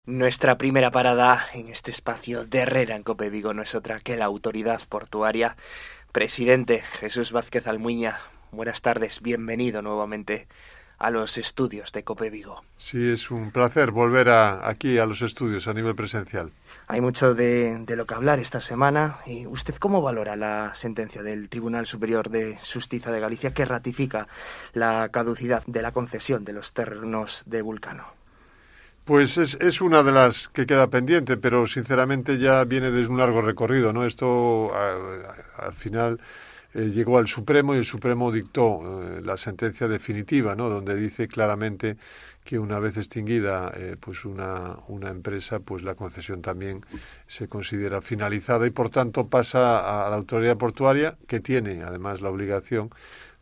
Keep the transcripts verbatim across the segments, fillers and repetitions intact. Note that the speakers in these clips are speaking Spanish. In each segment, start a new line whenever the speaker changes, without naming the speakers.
Nuestra primera parada en este espacio de Herrera en Cope Vigo no es otra que la autoridad portuaria. Presidente Jesús Vázquez Almuiña, buenas tardes, bienvenido nuevamente a los estudios de Cope Vigo.
Sí, es un placer volver a, aquí a los estudios a nivel presencial.
Hay mucho de, de lo que hablar esta semana. ¿Y usted cómo valora la sentencia del Tribunal Superior de Xustiza de Galicia que ratifica la caducidad de la concesión de los terrenos de Vulcano?
Pues es, es una de las que queda pendiente, pero sinceramente ya viene desde un largo recorrido, ¿no? Esto a, a, al final eh, llegó al Supremo y el Supremo dictó eh, la sentencia definitiva, ¿no? Donde dice claramente que una vez extinguida eh, pues una, una empresa, pues la concesión también se considera finalizada y por tanto pasa a la autoridad portuaria, que tiene además la obligación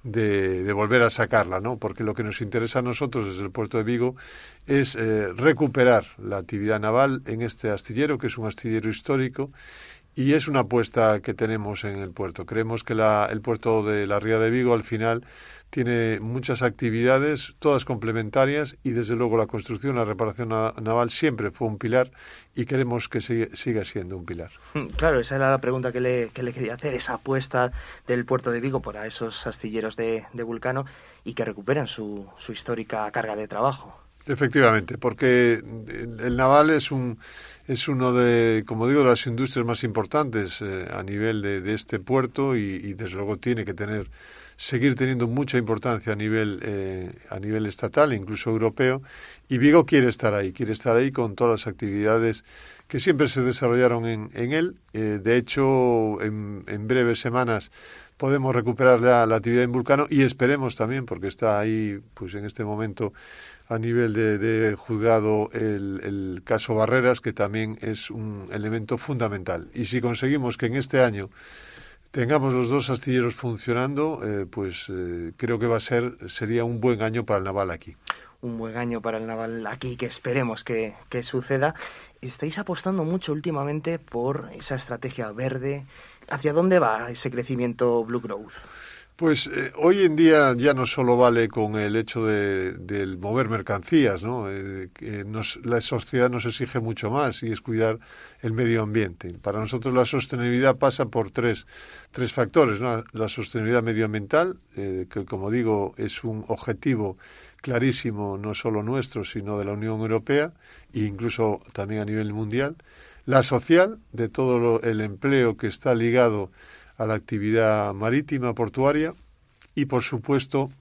De, de volver a sacarla, ¿no? Porque lo que nos interesa a nosotros desde el puerto de Vigo es eh, recuperar la actividad naval en este astillero, que es un astillero histórico, y es una apuesta que tenemos en el puerto. Creemos que la, el puerto de la Ría de Vigo al final tiene muchas actividades, todas complementarias, y desde luego la construcción, la reparación naval siempre fue un pilar y queremos que siga, siga siendo un pilar.
Claro, esa era la pregunta que le, que le quería hacer, esa apuesta del puerto de Vigo por a esos astilleros de, de Vulcano y que recuperen su, su histórica carga de trabajo.
Efectivamente, porque el naval es un es uno de, como digo, de las industrias más importantes eh, a nivel de, de este puerto y, y desde luego tiene que tener seguir teniendo mucha importancia a nivel eh, a nivel estatal, incluso europeo, y Vigo quiere estar ahí, quiere estar ahí con todas las actividades que siempre se desarrollaron en, en él. Eh, de hecho, en, en breves semanas podemos recuperar la, la actividad en Vulcano y esperemos también, porque está ahí, pues en este momento a nivel de, de juzgado el, el caso Barreras, que también es un elemento fundamental. Y si conseguimos que en este año tengamos los dos astilleros funcionando, eh, pues eh, creo que va a ser sería un buen año para el naval aquí.
Un buen año para el naval aquí, que esperemos que, que suceda. Estáis apostando mucho últimamente por esa estrategia verde. ¿Hacia dónde va ese crecimiento Blue Growth?
Pues eh, hoy en día ya no solo vale con el hecho de, de mover mercancías, ¿no? Eh, que nos, la sociedad nos exige mucho más y es cuidar el medio ambiente. Para nosotros la sostenibilidad pasa por tres, tres factores, ¿no? La sostenibilidad medioambiental, eh, que como digo es un objetivo clarísimo no solo nuestro, sino de la Unión Europea e incluso también a nivel mundial. La social, de todo lo, el empleo que está ligado a la actividad marítima portuaria y, por supuesto,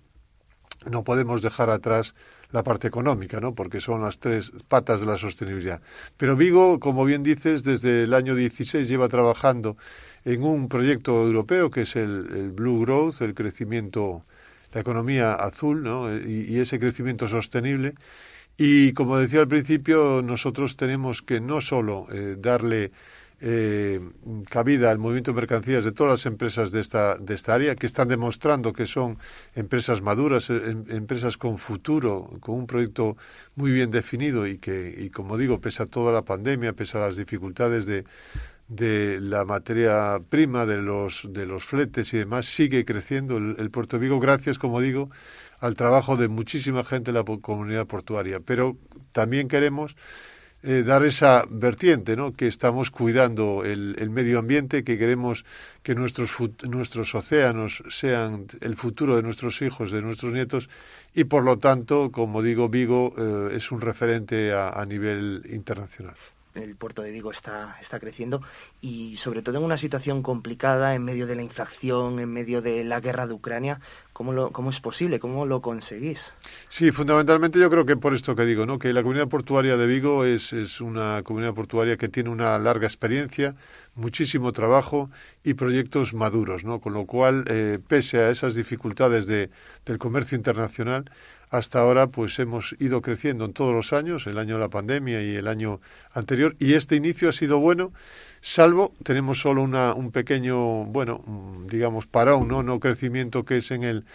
no podemos dejar atrás la parte económica, ¿no? Porque son las tres patas de la sostenibilidad. Pero Vigo, como bien dices, desde el año dieciséis lleva trabajando en un proyecto europeo que es el, el Blue Growth, el crecimiento, la economía azul, ¿no? y, y ese crecimiento sostenible. Y, como decía al principio, nosotros tenemos que no solo eh, darle Eh, cabida al movimiento de mercancías de todas las empresas de esta, de esta área, que están demostrando que son empresas maduras, em, empresas con futuro, con un proyecto muy bien definido y que, y como digo, pese a toda la pandemia, pese a las dificultades de, de la materia prima, de los, de los fletes y demás, sigue creciendo el, el Puerto de Vigo, gracias, como digo, al trabajo de muchísima gente de la comunidad portuaria. Pero también queremos Eh, dar esa vertiente, ¿no? Que estamos cuidando el, el medio ambiente, que queremos que nuestros, nuestros océanos sean el futuro de nuestros hijos, de nuestros nietos, y por lo tanto, como digo, Vigo eh, es un referente a, a nivel internacional.
El puerto de Vigo está, está creciendo y sobre todo en una situación complicada en medio de la inflación, en medio de la guerra de Ucrania. ¿Cómo, lo, cómo es posible? ¿Cómo lo conseguís?
Sí, fundamentalmente yo creo que por esto que digo, ¿no? Que la comunidad portuaria de Vigo es, es una comunidad portuaria que tiene una larga experiencia, muchísimo trabajo y proyectos maduros, ¿no? Con lo cual, eh, pese a esas dificultades de, del comercio internacional, hasta ahora pues hemos ido creciendo en todos los años, el año de la pandemia y el año anterior, y este inicio ha sido bueno, salvo tenemos solo una, un pequeño, bueno, digamos parón, no, no crecimiento que es en el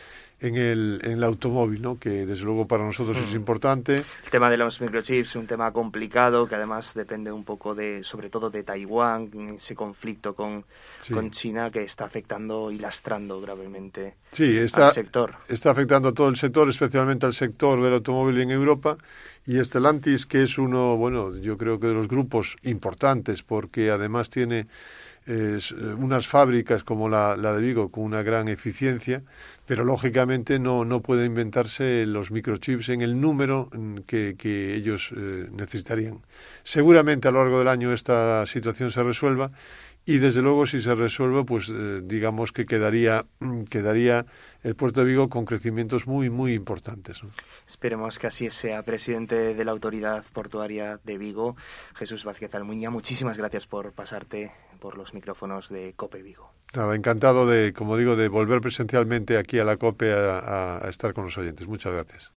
en el, en el automóvil, ¿no? Que desde luego para nosotros mm. es importante.
El tema de los microchips es un tema complicado que además depende un poco de, sobre todo de Taiwán, ese conflicto con, sí. con China que está afectando y lastrando gravemente
sí, está,
al sector.
Está afectando a todo el sector, especialmente al sector del automóvil en Europa. Y Stellantis, que es uno, bueno, yo creo que de los grupos importantes, porque además tiene eh, unas fábricas como la, la de Vigo con una gran eficiencia, pero lógicamente no, no puede inventarse los microchips en el número que, que ellos eh, necesitarían. Seguramente a lo largo del año esta situación se resuelva y desde luego si se resuelve, pues eh, digamos que quedaría, quedaría el puerto de Vigo con crecimientos muy, muy importantes, ¿no?
Esperemos que así sea. Presidente de la Autoridad Portuaria de Vigo, Jesús Vázquez Almuña, muchísimas gracias por pasarte por los micrófonos de COPE Vigo.
Nada, encantado de, como digo, de volver presencialmente aquí a la COPE a, a, a estar con los oyentes. Muchas gracias.